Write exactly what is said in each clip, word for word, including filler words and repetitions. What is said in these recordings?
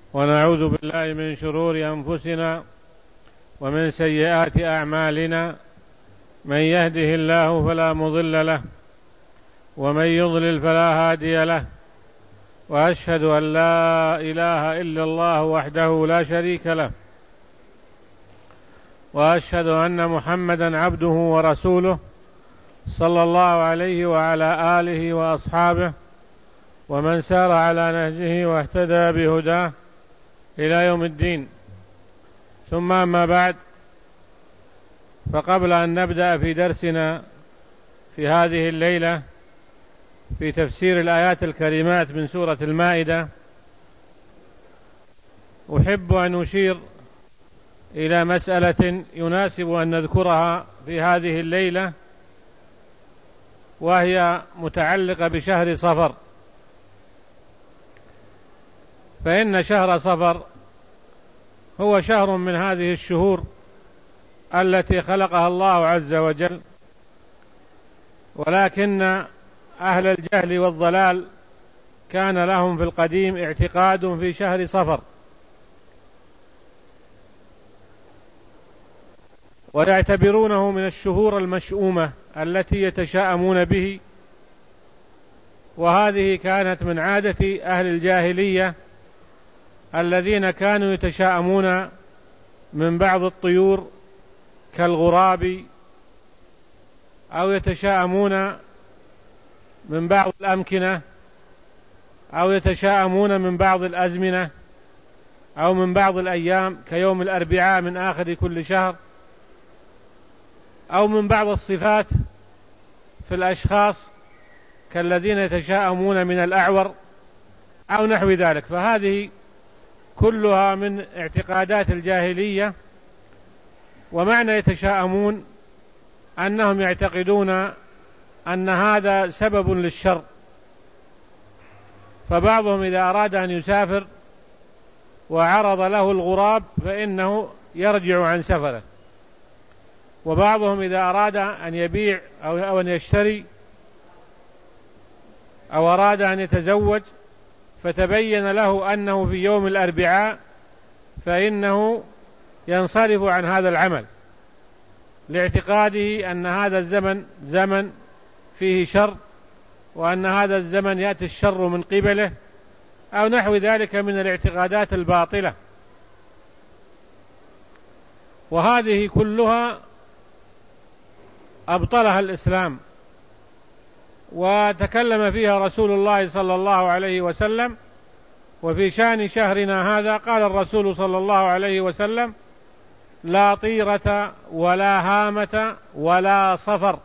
ونعوذ بالله من شرور أنفسنا ومن سيئات أعمالنا، من يهده الله فلا مضل له ومن يضلل فلا هادي له، وأشهد أن لا إله إلا الله وحده لا شريك له، وأشهد أن محمدا عبده ورسوله صلى الله عليه وعلى آله وأصحابه ومن سار على نهجه واهتدى بهداه إلى يوم الدين. ثم أما بعد، فقبل أن نبدأ في درسنا في هذه الليلة في تفسير الآيات الكريمات من سورة المائدة، أحب أن أشير إلى مسألة يناسب أن نذكرها في هذه الليلة، وهي متعلقة بشهر صفر. فإن شهر صفر هو شهر من هذه الشهور التي خلقها الله عز وجل، ولكن أهل الجهل والضلال كان لهم في القديم اعتقاد في شهر صفر، ويعتبرونه من الشهور المشؤومة التي يتشاءمون به، وهذه كانت من عادة أهل الجاهلية الذين كانوا يتشاءمون من بعض الطيور كالغراب، أو يتشاءمون من بعض الأمكنة، أو يتشاءمون من بعض الأزمنة، أو من بعض الأيام كيوم الأربعاء من آخر كل شهر، أو من بعض الصفات في الأشخاص كالذين يتشاءمون من الأعور أو نحو ذلك. فهذه كلها من اعتقادات الجاهلية. ومعنى يتشاءمون أنهم يعتقدون أن هذا سبب للشر، فبعضهم إذا أراد أن يسافر وعرض له الغراب فإنه يرجع عن سفره، وبعضهم إذا أراد أن يبيع أو أن يشتري أو أراد أن يتزوج فتبين له أنه في يوم الأربعاء فإنه ينصرف عن هذا العمل، لاعتقاده أن هذا الزمن زمن فيه شر، وأن هذا الزمن يأتي الشر من قبله، أو نحو ذلك من الاعتقادات الباطلة. وهذه كلها أبطلها الإسلام، وتكلم فيها رسول الله صلى الله عليه وسلم. وفي شأن شهرنا هذا قال الرسول صلى الله عليه وسلم: لا طيرة ولا هامة ولا صفر.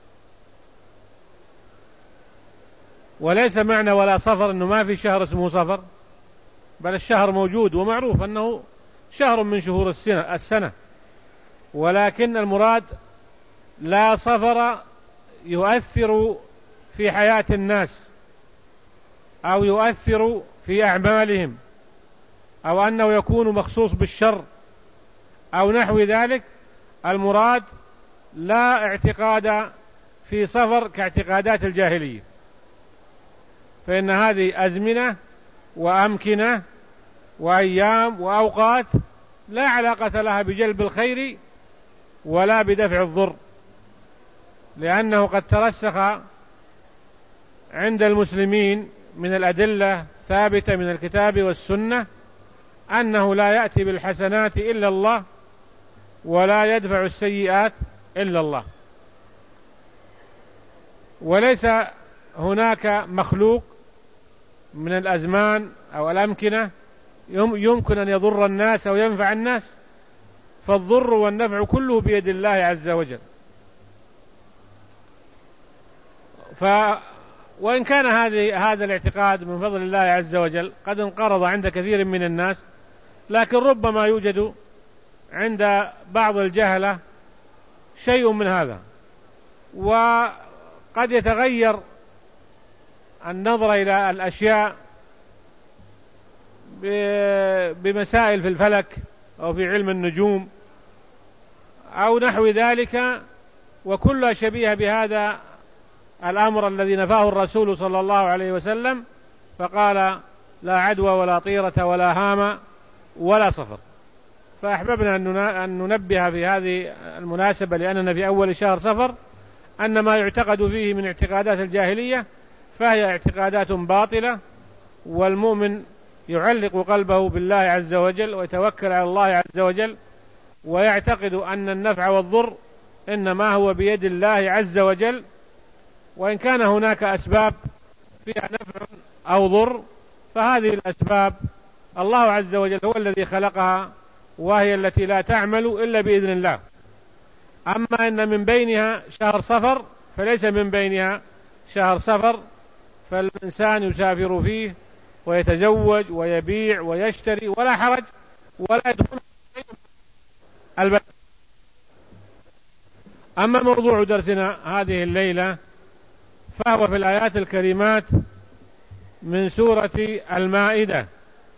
وليس معنى ولا صفر أنه ما في شهر اسمه صفر، بل الشهر موجود ومعروف أنه شهر من شهور السنة، ولكن المراد لا صفر يؤثر في حياة الناس أو يؤثر في أعمالهم، أو أنه يكون مخصوص بالشر أو نحو ذلك. المراد لا اعتقاد في صفر كاعتقادات الجاهلية، فإن هذه أزمنة وأمكنة وأيام وأوقات لا علاقة لها بجلب الخير ولا بدفع الضر، لأنه قد ترسخ عند المسلمين من الأدلة ثابتة من الكتاب والسنة أنه لا يأتي بالحسنات إلا الله ولا يدفع السيئات إلا الله، وليس هناك مخلوق من الأزمان أو الأمكنة يمكن أن يضر الناس أو ينفع الناس، فالضر والنفع كله بيد الله عز وجل. ف وإن كان هذه هذا الاعتقاد من فضل الله عز وجل قد انقرض عند كثير من الناس، لكن ربما يوجد عند بعض الجهلة شيء من هذا، وقد يتغير النظر إلى الأشياء بمسائل في الفلك أو في علم النجوم أو نحو ذلك، وكلها شبيهة بهذا الأمر الذي نفاه الرسول صلى الله عليه وسلم، فقال لا عدوى ولا طيرة ولا هامة ولا صفر. فأحببنا أن ننبه في هذه المناسبة، لأننا في أول شهر صفر، أن ما يعتقد فيه من اعتقادات الجاهلية فهي اعتقادات باطلة، والمؤمن يعلق قلبه بالله عز وجل ويتوكل على الله عز وجل، ويعتقد أن النفع والضر إنما هو بيد الله عز وجل، وإن كان هناك أسباب فيها نفع أو ضر فهذه الأسباب الله عز وجل هو الذي خلقها، وهي التي لا تعمل إلا بإذن الله. أما إن من بينها شهر صفر فليس من بينها شهر صفر، فالإنسان يسافر فيه ويتزوج ويبيع ويشتري ولا حرج، ولا يدخل البلد. أما موضوع درسنا هذه الليلة فهو في الآيات الكريمات من سورة المائدة،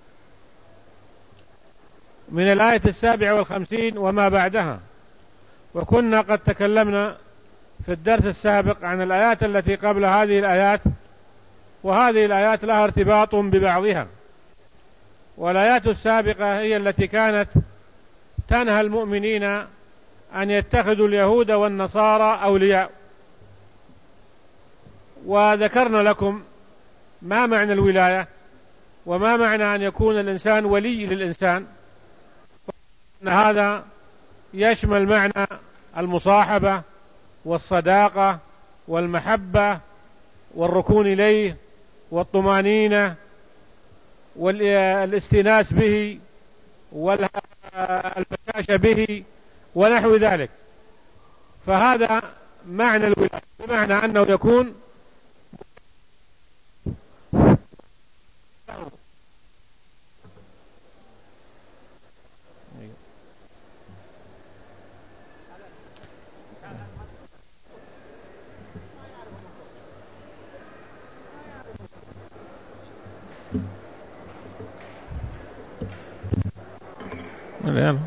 من الآية السابعة والخمسين وما بعدها. وكنا قد تكلمنا في الدرس السابق عن الآيات التي قبل هذه الآيات، وهذه الآيات لها ارتباط ببعضها. والآيات السابقة هي التي كانت تنهى المؤمنين أن يتخذوا اليهود والنصارى أولياء. وذكرنا لكم ما معنى الولاية، وما معنى أن يكون الإنسان ولي للإنسان، أن هذا يشمل معنى المصاحبة والصداقة والمحبة والركون إليه والطمانينة والاستناس به والبشاشة به ونحو ذلك. فهذا معنى الولاية، بمعنى أنه يكون الآن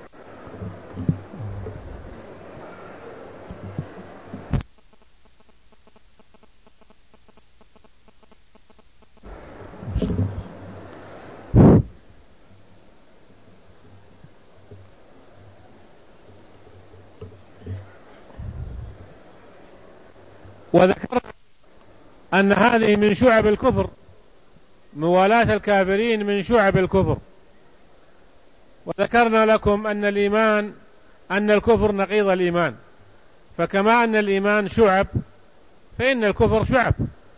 وذكر أن هذه من شعب الكفر، موالاة الكافرين من شعب الكفر. وذكرنا لكم أن الإيمان أن الكفر نقيض الإيمان، فكما أن الإيمان شعب فإن الكفر شعب.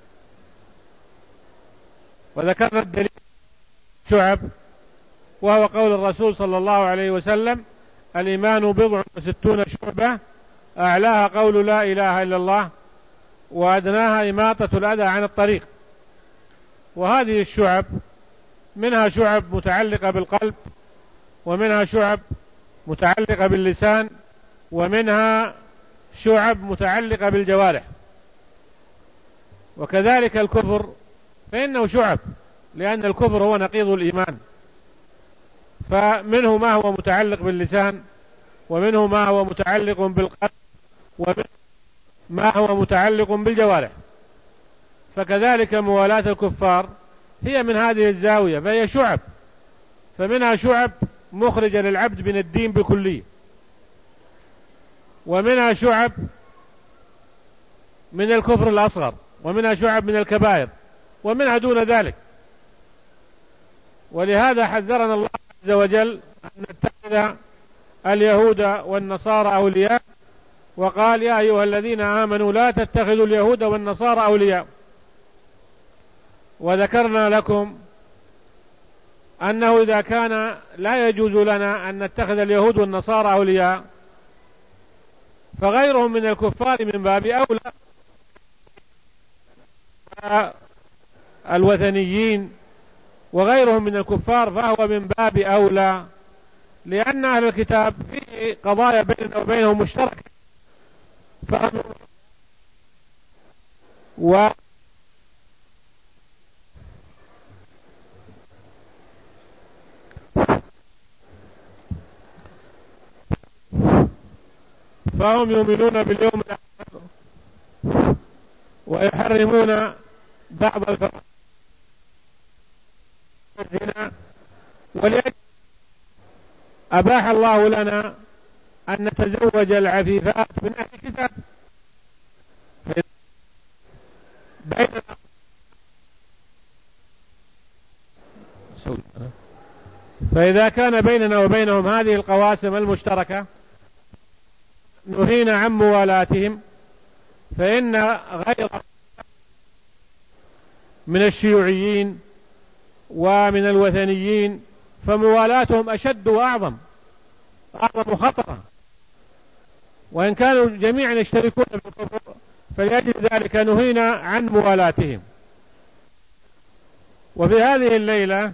وذكرنا الدليل شعب، وهو قول الرسول صلى الله عليه وسلم: الإيمان بضع وستون شعبة، أعلاها قول لا إله إلا الله، وأدناها إماطة الأذى عن الطريق. وهذه الشعب منها شعب متعلقة بالقلب، ومنها شعب متعلقة باللسان، ومنها شعب متعلقة بالجوارح. وكذلك الكفر فإنه شعب، لأن الكفر هو نقيض الإيمان، فمنه ما هو متعلق باللسان، ومنه ما هو متعلق بالقلب، ومنه ما هو متعلق بالجوارح. فكذلك موالاة الكفار هي من هذه الزاوية، فهي شعب، فمنها شعب مخرجة للعبد من الدين بكلية، ومنها شعب من الكفر الأصغر، ومنها شعب من الكبائر، ومنها دون ذلك. ولهذا حذرنا الله عز وجل أن نتخذ اليهود والنصارى أولياء، وقال: يا أيها الذين آمنوا لا تتخذوا اليهود والنصارى أولياء. وذكرنا لكم أنه إذا كان لا يجوز لنا أن نتخذ اليهود والنصارى أولياء، فغيرهم من الكفار من باب أولى، الوثنيين وغيرهم من الكفار فهو من باب أولى، لأن أهل الكتاب في قضايا بيننا وبينهم مشتركة، فهم و فهم يؤمنون باليوم الآخر ويحرمون بعض الفرائض الزنا، ولأجل أباح الله لنا أن نتزوج العفيفات من أهل الكتاب. بيننا فإذا كان بيننا وبينهم هذه القواسم المشتركة نهينا عن موالاتهم، فإن غير من الشيوعيين ومن الوثنيين فموالاتهم أشد وأعظم أعظم خطرا، وإن كانوا جميعا يشتركون بالكفر فلأجل ذلك نهينا عن موالاتهم. وفي هذه الليلة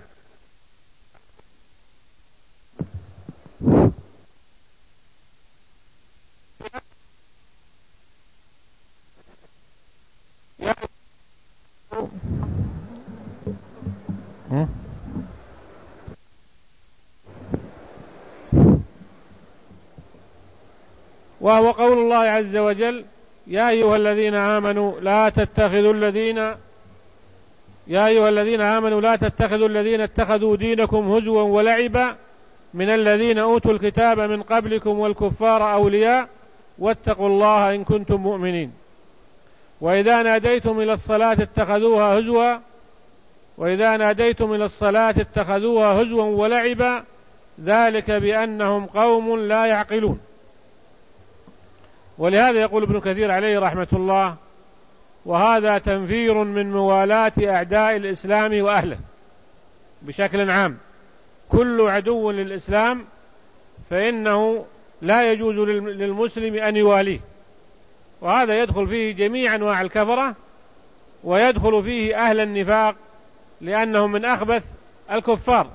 وهو قول الله عز وجل: يا أيها الذين آمنوا لا تتخذوا الذين يا أيها الذين آمنوا لا تتخذوا الذين اتخذوا دينكم هزوا ولعبا من الذين أوتوا الكتاب من قبلكم والكفار أولياء واتقوا الله إن كنتم مؤمنين. وإذا ناديتم إلى الصلاة اتخذوها هزوا وإذا ناديتم إلى الصلاة اتخذوها هزوا ولعبا ذلك بأنهم قوم لا يعقلون. ولهذا يقول ابن كثير عليه رحمة الله: وهذا تنفير من موالاة أعداء الإسلام وأهله بشكل عام. كل عدو للإسلام فإنه لا يجوز للمسلم أن يواليه، وهذا يدخل فيه جميع أنواع الكفرة، ويدخل فيه أهل النفاق لأنهم من أخبث الكفار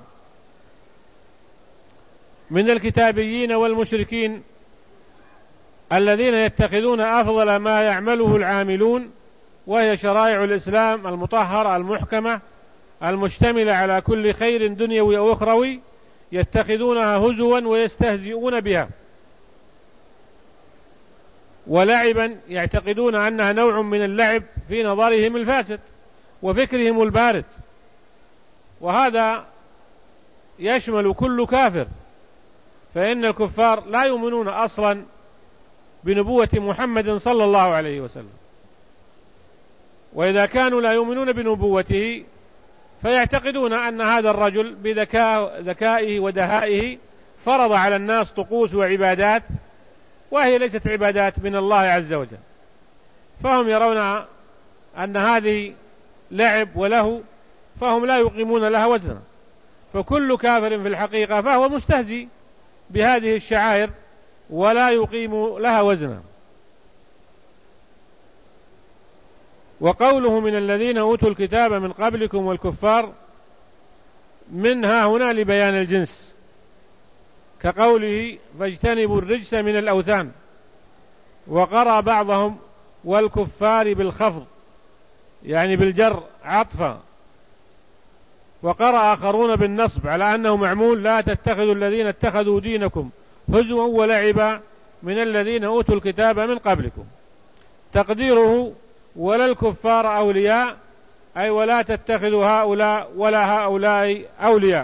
من الكتابيين والمشركين الذين يتخذون أفضل ما يعمله العاملون، وهي شرائع الإسلام المطهرة المحكمة المشتملة على كل خير دنيوي أو أخروي، يتخذونها هزوا ويستهزئون بها، ولعبا يعتقدون أنها نوع من اللعب في نظرهم الفاسد وفكرهم البارد. وهذا يشمل كل كافر، فإن الكفار لا يؤمنون أصلا بنبوة محمد صلى الله عليه وسلم، وإذا كانوا لا يؤمنون بنبوته فيعتقدون أن هذا الرجل بذكائه ودهائه فرض على الناس طقوس وعبادات وهي ليست عبادات من الله عز وجل، فهم يرون أن هذه لعب وله، فهم لا يقيمون لها وزنا. فكل كافر في الحقيقة فهو مستهزئ بهذه الشعائر ولا يقيم لها وزنا. وقوله من الذين أوتوا الكتاب من قبلكم والكفار منها هنا لبيان الجنس، كقوله فاجتنبوا الرجس من الأوثان. وقرأ بعضهم والكفار بالخفض يعني بالجر عطفا، وقرأ آخرون بالنصب على أنه معمول لا تتخذوا الذين اتخذوا دينكم هزوا ولعبا من الذين أوتوا الكتاب من قبلكم. تقديره ولا الكفار أولياء، أي ولا تتخذوا هؤلاء ولا هؤلاء أولياء.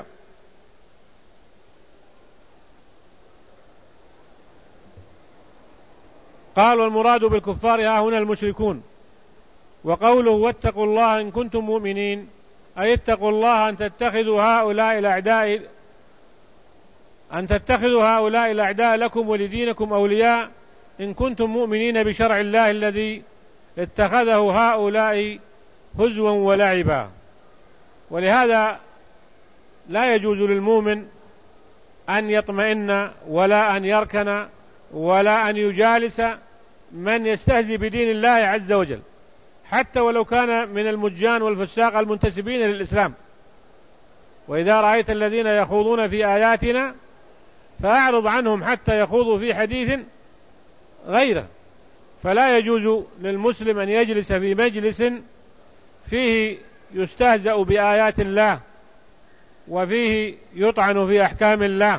قال والمراد بالكفار ها هنا المشركون. وقوله واتقوا الله إن كنتم مؤمنين، أي اتقوا الله أن تتخذوا هؤلاء الأعداء أن تتخذوا هؤلاء الأعداء لكم ولدينكم أولياء إن كنتم مؤمنين بشرع الله الذي اتخذه هؤلاء هزوا ولعبا. ولهذا لا يجوز للمؤمن أن يطمئن ولا أن يركن ولا أن يجالس من يستهزئ بدين الله عز وجل، حتى ولو كان من المجان والفساق المنتسبين للإسلام. وإذا رأيت الذين يخوضون في آياتنا فأعرض عنهم حتى يخوضوا في حديث غيره. فلا يجوز للمسلم أن يجلس في مجلس فيه يستهزأ بآيات الله وفيه يطعن في أحكام الله،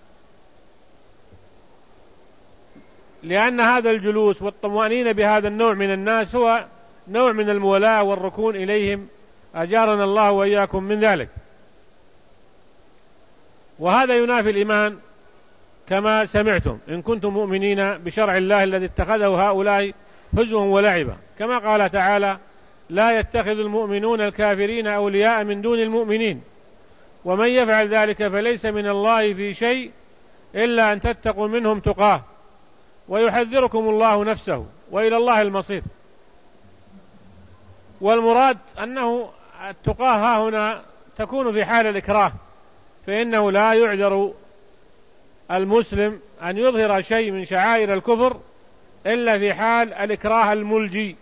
لأن هذا الجلوس والطمأنينة بهذا النوع من الناس هو نوع من المولاة والركون إليهم، أجارنا الله وإياكم من ذلك. وهذا ينافي الإيمان كما سمعتم إن كنتم مؤمنين بشرع الله الذي اتخذه هؤلاء هزوا ولعبا، كما قال تعالى لا يتخذ المؤمنون الكافرين أولياء من دون المؤمنين ومن يفعل ذلك فليس من الله في شيء إلا أن تتقوا منهم تقاه ويحذركم الله نفسه وإلى الله المصير. والمراد أنه التقاه ها هنا تكون في حال الإكراه، فإنه لا يعذر المسلم أن يظهر شيء من شعائر الكفر إلا في حال الإكراه الملجي،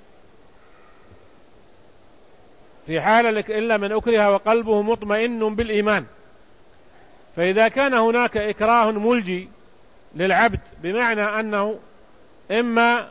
في حال إلا من أكره وقلبه مطمئن بالإيمان. فإذا كان هناك إكراه ملجي للعبد بمعنى أنه إما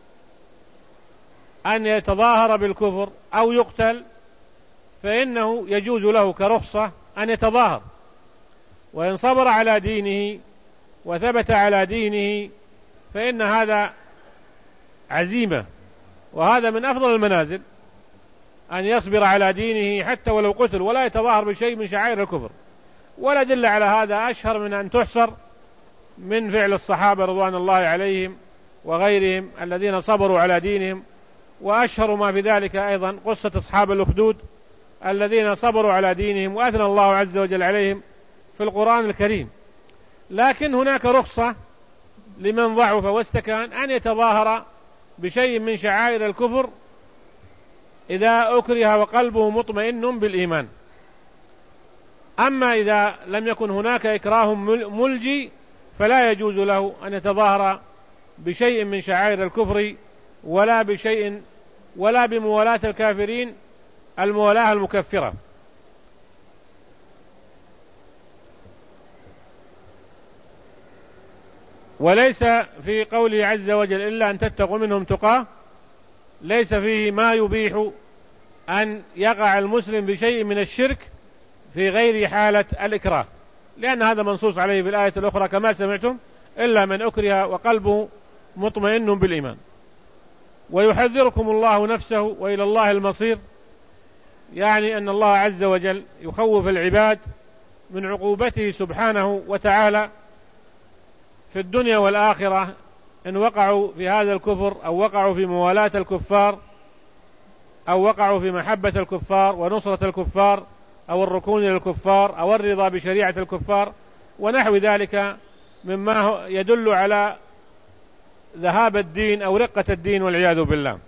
أن يتظاهر بالكفر أو يقتل، فإنه يجوز له كرخصة أن يتظاهر، وإن صبر على دينه وثبت على دينه فإن هذا عزيمة، وهذا من أفضل المنازل أن يصبر على دينه حتى ولو قتل ولا يتظاهر بشيء من شعائر الكفر. ولا دل على هذا أشهر من أن تحصر من فعل الصحابة رضوان الله عليهم وغيرهم الذين صبروا على دينهم، وأشهر ما في ذلك أيضا قصة أصحاب الأخدود الذين صبروا على دينهم وأثنى الله عز وجل عليهم في القرآن الكريم. لكن هناك رخصة لمن ضعف واستكان أن يتظاهر بشيء من شعائر الكفر إذا أكره وقلبه مطمئن بالإيمان. أما إذا لم يكن هناك إكراه ملجي فلا يجوز له أن يتظاهر بشيء من شعائر الكفر ولا بشيء ولا بموالاة الكافرين الموالاة المكفرة. وليس في قوله عز وجل إلا أن تتقوا منهم تقاه ليس فيه ما يبيح أن يقع المسلم بشيء من الشرك في غير حالة الإكراه، لأن هذا منصوص عليه في الآية الأخرى كما سمعتم إلا من أكره وقلبه مطمئن بالإيمان. ويحذركم الله نفسه وإلى الله المصير، يعني أن الله عز وجل يخوف العباد من عقوبته سبحانه وتعالى في الدنيا والآخرة إن وقعوا في هذا الكفر أو وقعوا في موالاة الكفار أو وقعوا في محبة الكفار ونصرة الكفار أو الركون للكفار أو الرضا بشريعة الكفار ونحو ذلك مما يدل على ذهاب الدين أو رقة الدين والعياذ بالله.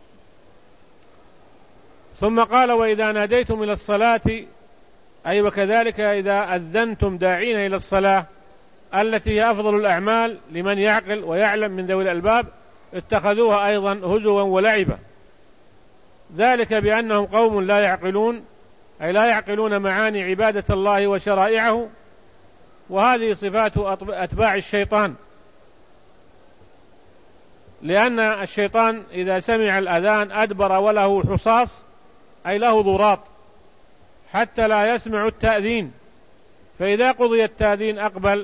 ثم قال وإذا ناديتم إلى الصلاة، أي وكذلك إذا أذنتم داعين إلى الصلاة التي هي أفضل الأعمال لمن يعقل ويعلم من ذوي الألباب، اتخذوها أيضا هزوا ولعبا، ذلك بأنهم قوم لا يعقلون، أي لا يعقلون معاني عبادة الله وشرائعه. وهذه صفات أتباع الشيطان، لأن الشيطان إذا سمع الأذان أدبر وله حصاص، أي له ضراط حتى لا يسمع التأذين، فإذا قضي التأذين أقبل،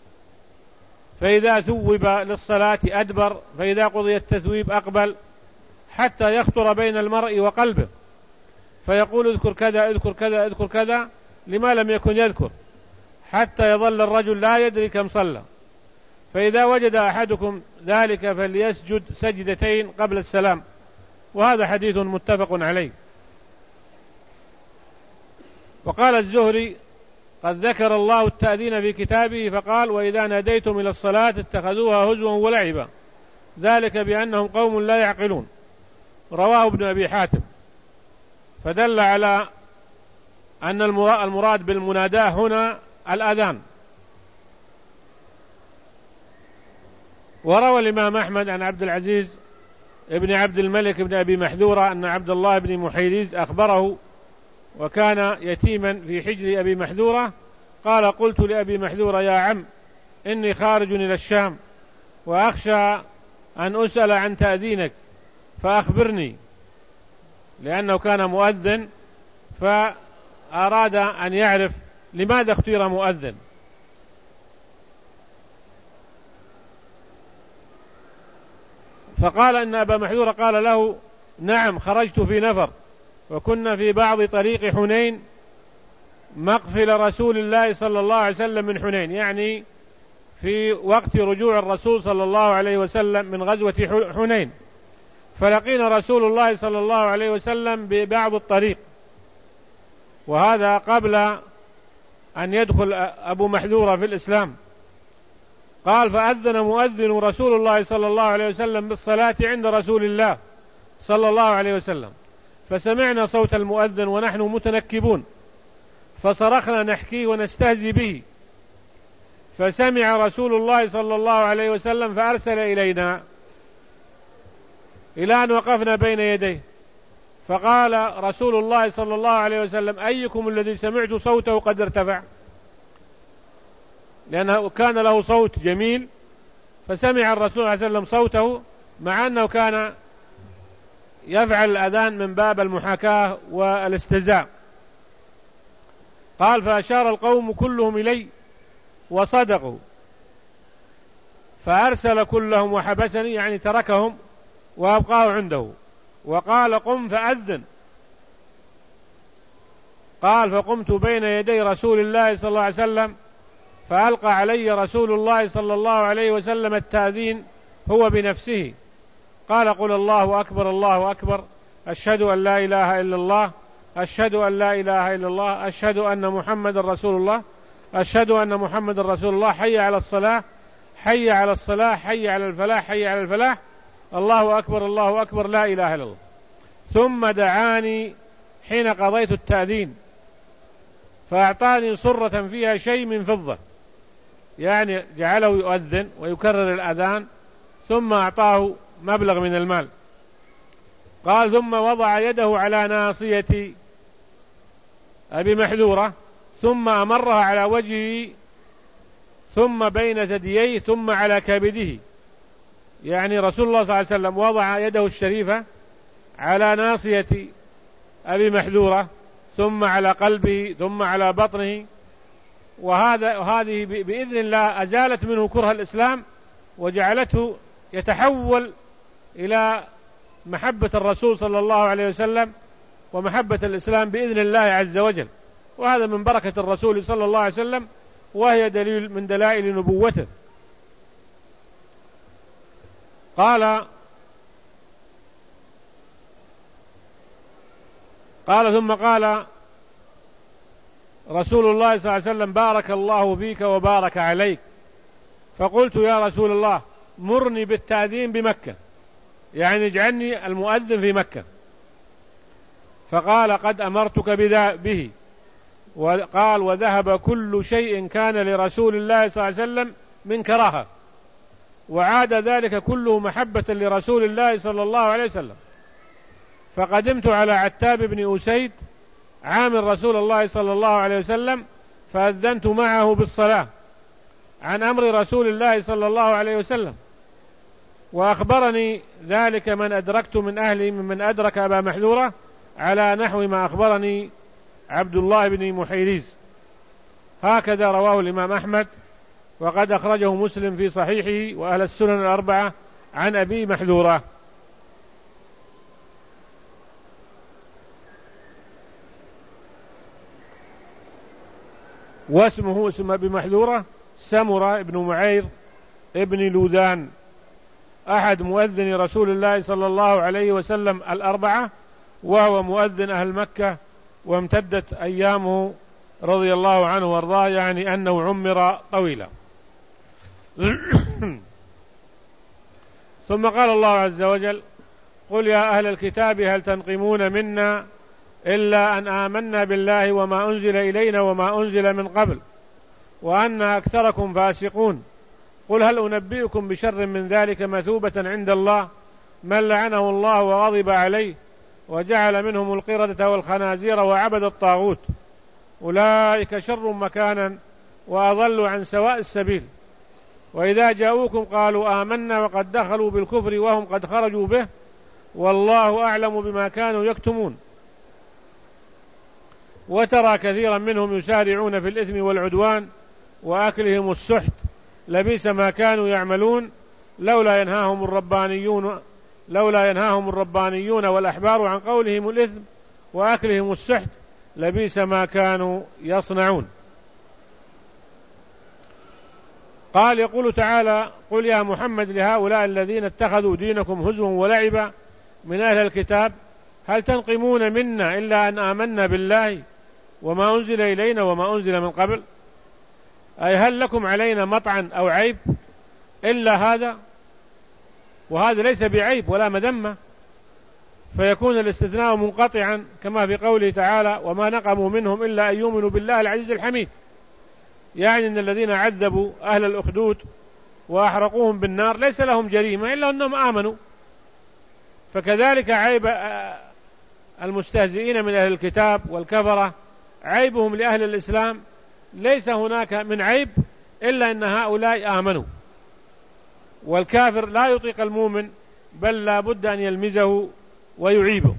فإذا ثوب للصلاة أدبر، فإذا قضي التثويب أقبل، حتى يخطر بين المرء وقلبه فيقول اذكر كذا اذكر كذا اذكر كذا لما لم يكن يذكر، حتى يظل الرجل لا يدري كم صلى. فإذا وجد أحدكم ذلك فليسجد سجدتين قبل السلام، وهذا حديث متفق عليه. وقال الزهري قد ذكر الله التأذين في كتابه فقال وإذا ناديتم إلى الصلاة اتخذوها هزوا ولعبا، ذلك بأنهم قوم لا يعقلون. رواه ابن أبي حاتم، فدل على أن المراد بالمناداة هنا الأذان. وروى الإمام أحمد عن عبد العزيز ابن عبد الملك بن أبي محذورة أن عبد الله بن محيريز أخبره، وكان يتيما في حجر أبي محذورة، قال قلت لأبي محذورة يا عم إني خارج إلى الشام وأخشى أن أسأل عن تأذينك فأخبرني، لأنه كان مؤذن فأراد أن يعرف لماذا اختير مؤذن. فقال إن أبا محذورة قال له نعم خرجت في نفر وكنا في بعض طريق حنين مقفل رسول الله صلى الله عليه وسلم من حنين، يعني في وقت رجوع الرسول صلى الله عليه وسلم من غزوة حنين، فلقينا رسول الله صلى الله عليه وسلم ببعض الطريق، وهذا قبل أن يدخل أبو محذورة في الإسلام. قال: فأذن مؤذن رسول الله صلى الله عليه وسلم بالصلاة عند رسول الله صلى الله عليه وسلم، فسمعنا صوت المؤذن ونحن متنكبون، فصرخنا نحكيه ونستهزي به، فسمع رسول الله صلى الله عليه وسلم فأرسل إلينا إلى أن وقفنا بين يديه، فقال رسول الله صلى الله عليه وسلم: أيكم الذي سمعت صوته قد ارتفع؟ لأنه كان له صوت جميل، فسمع الرسول صلى الله عليه وسلم صوته مع أنه كان يفعل الأذان من باب المحاكاة والاستهزاء. قال: فأشار القوم كلهم إلي وصدقوا، فأرسل كلهم وحبسني، يعني تركهم وأبقاه عنده، وقال: قم فأذن. قال: فقمت بين يدي رسول الله صلى الله عليه وسلم، فألقى علي رسول الله صلى الله عليه وسلم التأذين هو بنفسه. قال: قل الله أكبر الله أكبر، أشهد أن لا إله إلا الله، أشهد أن لا إله إلا الله، أشهد أن محمد رسول الله، أشهد أن محمد رسول الله، حي على الصلاة، حي على الصلاة، حي على الفلاح، حي على الفلاح، الله أكبر الله أكبر، لا إله إلا الله. ثم دعاني حين قضيت التأذين، فأعطاني صرة فيها شيء من فضة، يعني جعله يؤذن ويكرر الأذان، ثم أعطاه مبلغ من المال. قال: ثم وضع يده على ناصية أبي محذورة، ثم أمرها على وجهه، ثم بين ثدييه، ثم على كبده، يعني رسول الله صلى الله عليه وسلم وضع يده الشريفة على ناصية أبي محذورة، ثم على قلبه، ثم على بطنه، وهذا وهذه بإذن الله أزالت منه كره الإسلام، وجعلته يتحول إلى محبة الرسول صلى الله عليه وسلم ومحبة الإسلام بإذن الله عز وجل، وهذا من بركة الرسول صلى الله عليه وسلم، وهي دليل من دلائل نبوته. قال قال ثم قال رسول الله صلى الله عليه وسلم: بارك الله فيك وبارك عليك. فقلت: يا رسول الله، مرني بالتأذين بمكة، يعني اجعلني المؤذن في مكة. فقال: قد أمرتك به. وقال: وذهب كل شيء كان لرسول الله صلى الله عليه وسلم من كراهة، وعاد ذلك كله محبة لرسول الله صلى الله عليه وسلم. فقدمت على عتاب بن أسيد عامل رسول الله صلى الله عليه وسلم، فأذنت معه بالصلاة عن أمر رسول الله صلى الله عليه وسلم، وأخبرني ذلك من أدركت من أهلي ممن أدرك أبا محذورة على نحو ما أخبرني عبد الله بن محيريز. هكذا رواه الإمام أحمد، وقد أخرجه مسلم في صحيحه وأهل السنن الأربعة عن أبي محذورة. واسمه اسم أبي محذورة سمرة بن معير ابن لوذان، أحد مؤذن رسول الله صلى الله عليه وسلم الأربعة، وهو مؤذن أهل مكة، وامتدت أيامه رضي الله عنه وارضاه، يعني أنه عمر طويلا. ثم قال الله عز وجل: قل يا أهل الكتاب هل تنقمون منا إلا أن آمنا بالله وما أنزل إلينا وما أنزل من قبل وأن أكثركم فاسقون. قل هل أنبئكم بشر من ذلك مثوبة عند الله من لعنه الله وغضب عليه وجعل منهم القردة والخنازير وعبد الطاغوت، أولئك شر مكانا وأضل عن سواء السبيل. وإذا جاءوكم قالوا آمنا وقد دخلوا بالكفر وهم قد خرجوا به والله أعلم بما كانوا يكتمون. وترى كثيرا منهم يسارعون في الإثم والعدوان وأكلهم السحت، لبئس ما كانوا يعملون، لولا ينهاهم الربانيون لولا ينهاهم الربانيون والأحبار عن قولهم الإثم وأكلهم السحت لبئس ما كانوا يصنعون. قال يقول تعالى: قل يا محمد لهؤلاء الذين اتخذوا دينكم هزوا ولعبا من أهل الكتاب هل تنقمون منا إلا أن آمنا بالله وما أنزل إلينا وما أنزل من قبل، أي هل لكم علينا مطعن أو عيب إلا هذا؟ وهذا ليس بعيب ولا مذمة، فيكون الاستثناء منقطعا كما في قوله تعالى: وما نقموا منهم إلا أن يؤمنوا بالله العزيز الحميد، يعني أن الذين عذبوا أهل الأخدود وأحرقوهم بالنار ليس لهم جريمة إلا أنهم آمنوا. فكذلك عيب المستهزئين من أهل الكتاب والكفرة عيبهم لأهل الإسلام ليس هناك من عيب إلا أن هؤلاء آمنوا، والكافر لا يطيق المؤمن بل لا بد أن يلمزه ويعيبه.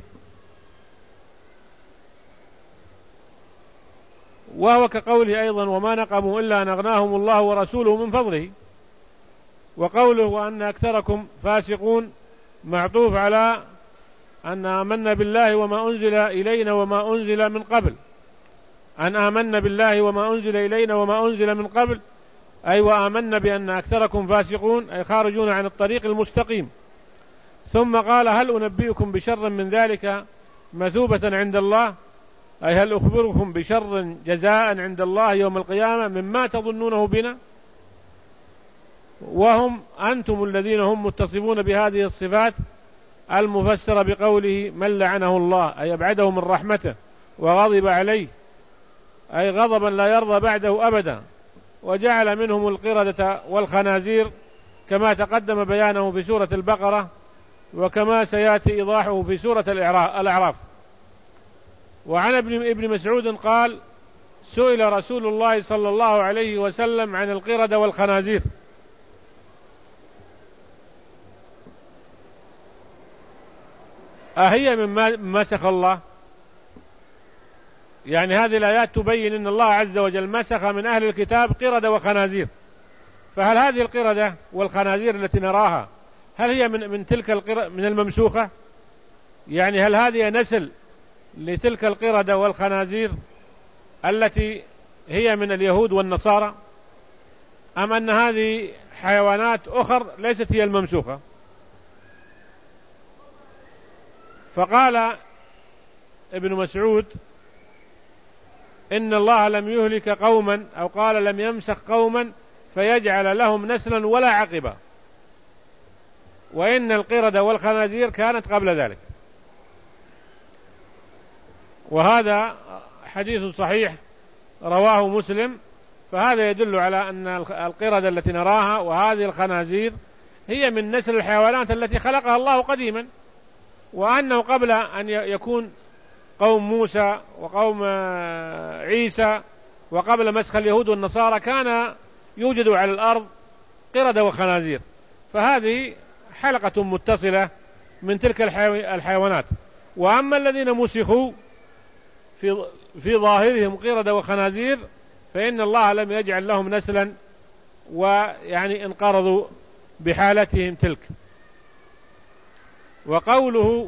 وهو كقوله أيضا: وما نقموا إلا أن أغناهم الله ورسوله من فضله. وقوله: وأن أكثركم فاسقون معطوف على أن آمنا بالله وما أنزل إلينا وما أنزل من قبل. أن آمنا بالله وما أنزل إلينا وما أنزل من قبل أي وآمنا بأن أكثركم فاسقون أي خارجون عن الطريق المستقيم. ثم قال: هل أنبئكم بشر من ذلك مثوبة عند الله، أي هل أخبركم بشر جزاء عند الله يوم القيامة مما تظنونه بنا، وهم أنتم الذين هم متصفون بهذه الصفات المفسرة بقوله: من لعنه الله أي أبعده من رحمته وغضب عليه أي غضبا لا يرضى بعده أبدا، وجعل منهم القردة والخنازير كما تقدم بيانه في سورة البقرة وكما سيأتي إيضاحه في سورة الأعراف. وعن ابن مسعود قال: سئل رسول الله صلى الله عليه وسلم عن القردة والخنازير أهي مما مسخ الله؟ يعني هذه الآيات تبين أن الله عز وجل مسخ من أهل الكتاب قردة وخنازير، فهل هذه القردة والخنازير التي نراها هل هي من, من تلك القردة من الممسوخة؟ يعني هل هذه نسل لتلك القردة والخنازير التي هي من اليهود والنصارى، أم أن هذه حيوانات أخر ليست هي الممسوخة؟ فقال ابن مسعود: إن الله لم يهلك قوما، أو قال لم يمسخ قوما فيجعل لهم نسلا ولا عقبا، وإن القردة والخنازير كانت قبل ذلك. وهذا حديث صحيح رواه مسلم، فهذا يدل على أن القردة التي نراها وهذه الخنازير هي من نسل الحيوانات التي خلقها الله قديما، وأنه قبل أن يكون قوم موسى وقوم عيسى وقبل مسخ اليهود والنصارى كان يوجد على الأرض قردة وخنازير، فهذه حلقة متصلة من تلك الحيوانات. وأما الذين مسخوا في في ظاهرهم قردة وخنازير فإن الله لم يجعل لهم نسلا، ويعني انقرضوا بحالتهم تلك. وقوله: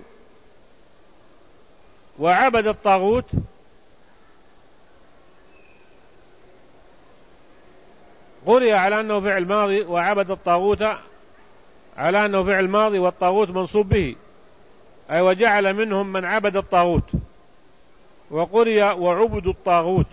وعبد الطاغوت، قرئ على أنه فعل ماضي، وعبد الطاغوت على أنه فعل ماضي والطاغوت منصوب به، أي وجعل منهم من عبد الطاغوت. وقرئ وعبد الطاغوت،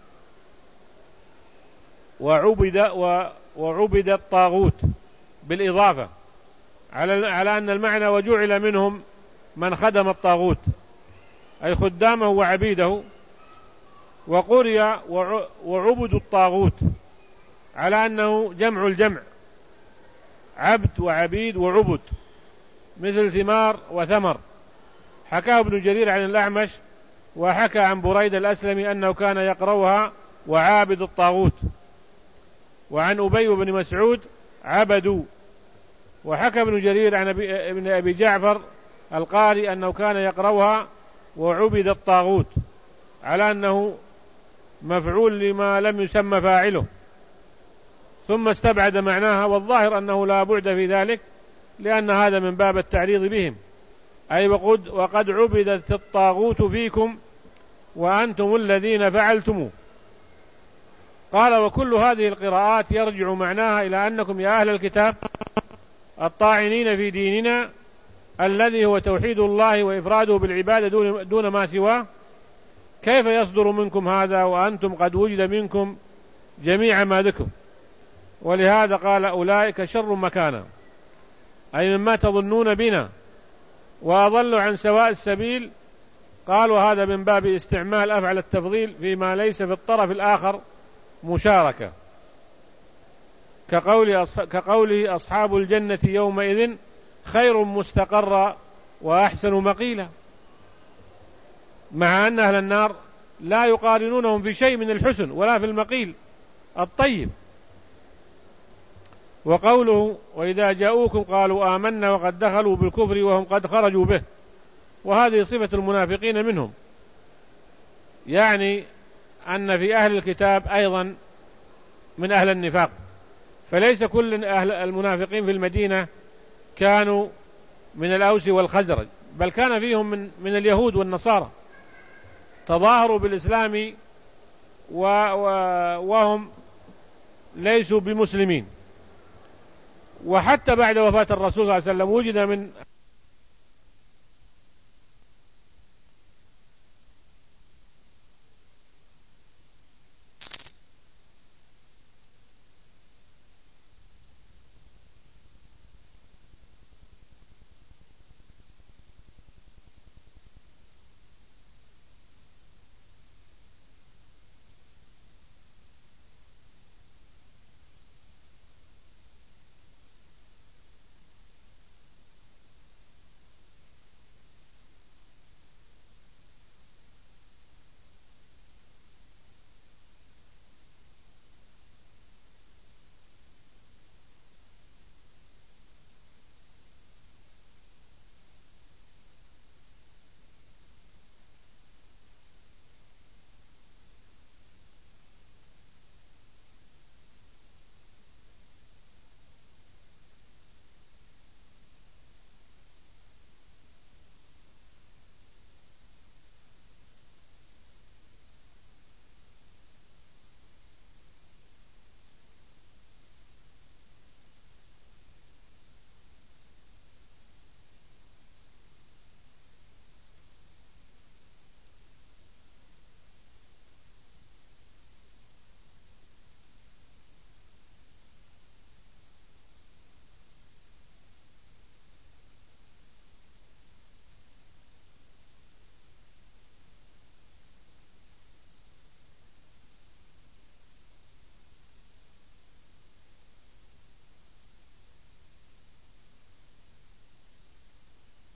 وعبد وعبد الطاغوت بالإضافة على على أن المعنى وجعل منهم من خدم الطاغوت أي خدامه وعبيده. وقرئ وعبد الطاغوت على أنه جمع الجمع، عبد وعبيد وعبد، مثل ثمار وثمر. حكاه ابن جرير عن الأعمش، وحكى عن بريد الأسلمي أنه كان يقرأها وعابد الطاغوت. وعن أبي بن مسعود عبدوا. وحكى ابن جرير عن ابن أبي جعفر القاري أنه كان يقرأها وعبد الطاغوت، على أنه مفعول لما لم يسمى فاعله، ثم استبعد معناها، والظاهر أنه لا بعد في ذلك، لأن هذا من باب التعريض بهم، أي وقد, وقد عبدت الطاغوت فيكم وأنتم الذين فعلتموه. قال: وكل هذه القراءات يرجع معناها إلى أنكم يا أهل الكتاب الطاعنين في ديننا الذي هو توحيد الله وإفراده بالعبادة دون, دون ما سواه، كيف يصدر منكم هذا وأنتم قد وجد منكم جميع ما ذكر؟ ولهذا قال: أولئك شر مكانا، أي مما تظنون بنا، وأضلوا عن سواء السبيل. قال: وهذا من باب استعمال أفعل التفضيل فيما ليس في الطرف الآخر مشاركة، كقول كقوله: أصحاب الجنة يومئذ خير مستقرا وأحسن مقيلا، مع أن أهل النار لا يقارنونهم في شيء من الحسن ولا في المقيل الطيب. وقوله: وإذا جاءوكم قالوا آمنا وقد دخلوا بالكفر وهم قد خرجوا به، وهذه صفة المنافقين منهم، يعني أن في أهل الكتاب أيضا من أهل النفاق، فليس كل أهل المنافقين في المدينة كانوا من الأوس والخزرج، بل كان فيهم من, من اليهود والنصارى تظاهروا بالإسلام و و وهم ليسوا بمسلمين. وحتى بعد وفاة الرسول صلى الله عليه وسلم وجد من